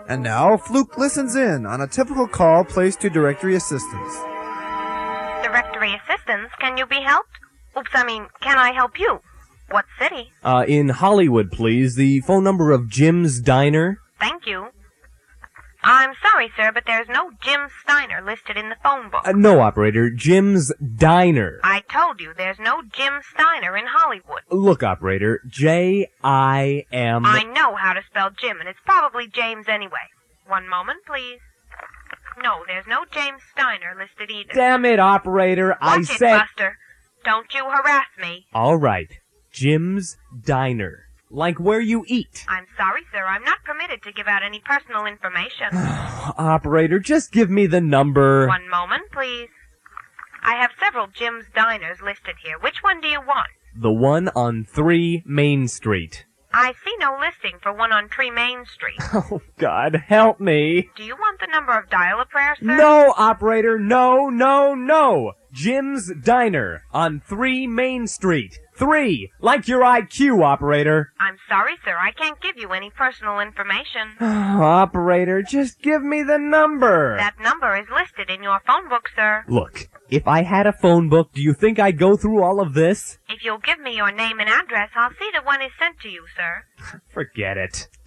And now, Fluke listens in on a typical call placed to directory assistance. Directory assistance, can you be helped? Oops, can I help you? What city? In Hollywood, please. The phone number of Jim's Diner. Thank you. I'm sorry, sir, but there's no Jim Steiner listed in the phone book. No, operator. Jim's Diner. I told you, there's no Jim Steiner in Hollywood. Look, operator. J-I-M... I know how to spell Jim, and it's probably James anyway. One moment, please. No, there's no James Steiner listed either. Damn it, operator. Watch it, Buster. Don't you harass me. All right. Jim's Diner. Like where you eat. I'm sorry, sir. I'm not permitted to give out any personal information. Operator, just give me the number. One moment, please. I have several Jim's Diners listed here. Which one do you want? The one on 3 Main Street. I see no listing for one on 3 Main Street. Oh, God, help me. Do you want the number of dial-a-prayer, sir? No, operator, no. Jim's Diner on 3 Main Street. 3, like your IQ, operator. I'm sorry, sir. I can't give you any personal information. Operator, just give me the number. That number is listed in your phone book, sir. Look, if I had a phone book, do you think I'd go through all of this? If you'll give me your name and address, I'll see that one is sent to you, sir. Forget it.